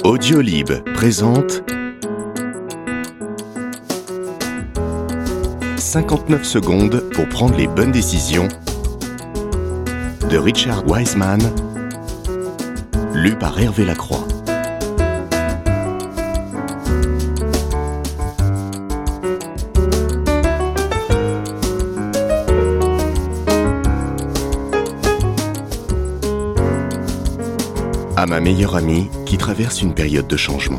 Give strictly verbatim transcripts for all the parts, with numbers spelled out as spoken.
Audiolib présente cinquante-neuf secondes pour prendre les bonnes décisions de Richard Wiseman, lu par Hervé Lacroix. À ma meilleure amie qui traverse une période de changement.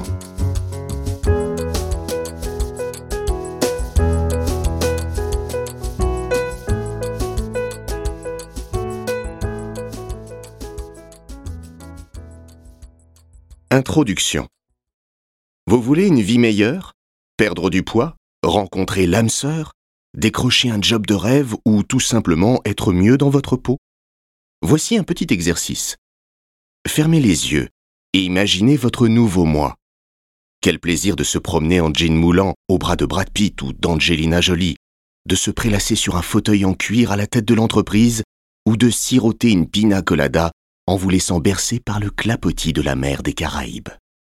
Introduction. Vous voulez une vie meilleure? Perdre du poids? Rencontrer l'âme sœur? Décrocher un job de rêve ou tout simplement être mieux dans votre peau? Voici un petit exercice. Fermez les yeux et imaginez votre nouveau moi. Quel plaisir de se promener en jean moulant au bras de Brad Pitt ou d'Angelina Jolie, de se prélasser sur un fauteuil en cuir à la tête de l'entreprise ou de siroter une pina colada en vous laissant bercer par le clapotis de la mer des Caraïbes.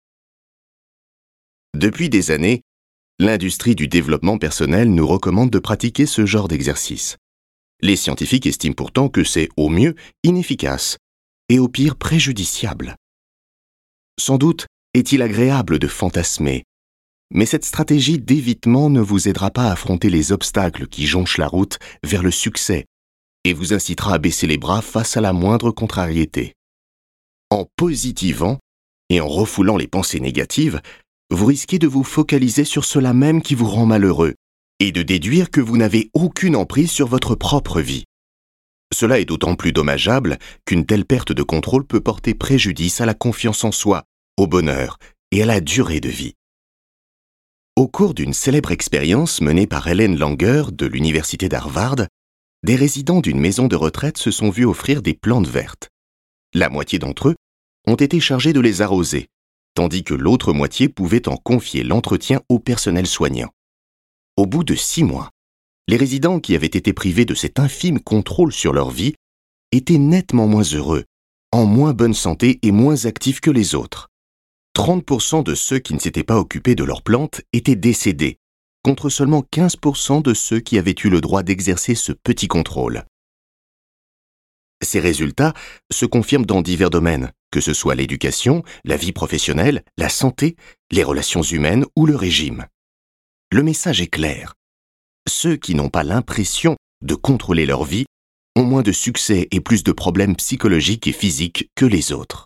Depuis des années, l'industrie du développement personnel nous recommande de pratiquer ce genre d'exercice. Les scientifiques estiment pourtant que c'est au mieux inefficace et au pire préjudiciable. Sans doute est-il agréable de fantasmer, mais cette stratégie d'évitement ne vous aidera pas à affronter les obstacles qui jonchent la route vers le succès et vous incitera à baisser les bras face à la moindre contrariété. En positivant et en refoulant les pensées négatives, vous risquez de vous focaliser sur cela même qui vous rend malheureux et de déduire que vous n'avez aucune emprise sur votre propre vie. Cela est d'autant plus dommageable qu'une telle perte de contrôle peut porter préjudice à la confiance en soi, au bonheur et à la durée de vie. Au cours d'une célèbre expérience menée par Ellen Langer de l'université d'Harvard, des résidents d'une maison de retraite se sont vus offrir des plantes vertes. La moitié d'entre eux ont été chargés de les arroser, tandis que l'autre moitié pouvait en confier l'entretien au personnel soignant. Au bout de six mois, les résidents qui avaient été privés de cet infime contrôle sur leur vie étaient nettement moins heureux, en moins bonne santé et moins actifs que les autres. trente pour cent de ceux qui ne s'étaient pas occupés de leurs plantes étaient décédés, contre seulement quinze pour cent de ceux qui avaient eu le droit d'exercer ce petit contrôle. Ces résultats se confirment dans divers domaines, que ce soit l'éducation, la vie professionnelle, la santé, les relations humaines ou le régime. Le message est clair. Ceux qui n'ont pas l'impression de contrôler leur vie ont moins de succès et plus de problèmes psychologiques et physiques que les autres.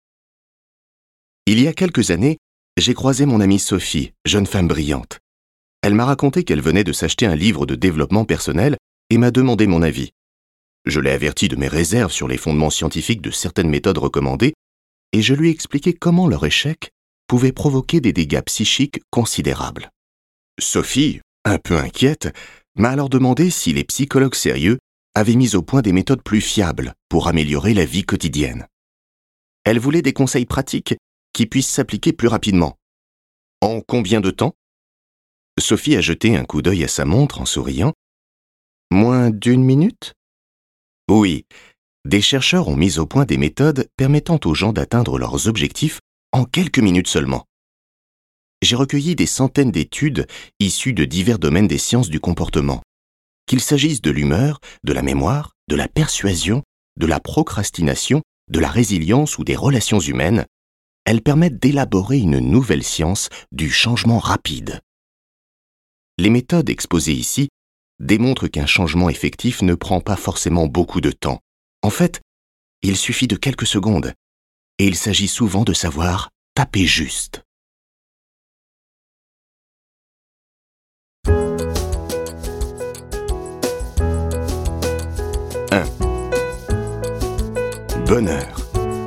Il y a quelques années, j'ai croisé mon amie Sophie, jeune femme brillante. Elle m'a raconté qu'elle venait de s'acheter un livre de développement personnel et m'a demandé mon avis. Je l'ai avertie de mes réserves sur les fondements scientifiques de certaines méthodes recommandées et je lui ai expliqué comment leur échec pouvait provoquer des dégâts psychiques considérables. Sophie, un peu inquiète, m'a alors demandé si les psychologues sérieux avaient mis au point des méthodes plus fiables pour améliorer la vie quotidienne. Elle voulait des conseils pratiques qui puissent s'appliquer plus rapidement. En combien de temps? Sophie a jeté un coup d'œil à sa montre en souriant. Moins d'une minute? Oui, des chercheurs ont mis au point des méthodes permettant aux gens d'atteindre leurs objectifs en quelques minutes seulement. J'ai recueilli des centaines d'études issues de divers domaines des sciences du comportement. Qu'il s'agisse de l'humeur, de la mémoire, de la persuasion, de la procrastination, de la résilience ou des relations humaines, elles permettent d'élaborer une nouvelle science du changement rapide. Les méthodes exposées ici démontrent qu'un changement effectif ne prend pas forcément beaucoup de temps. En fait, il suffit de quelques secondes, et il s'agit souvent de savoir taper juste. un. Bonheur.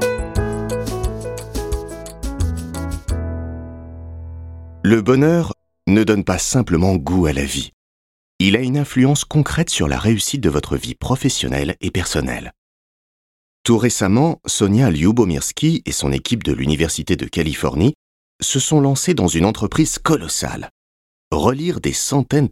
Le bonheur ne donne pas simplement goût à la vie. Il a une influence concrète sur la réussite de votre vie professionnelle et personnelle. Tout récemment, Sonia Lyubomirsky et son équipe de l'Université de Californie se sont lancés dans une entreprise colossale. Relire des centaines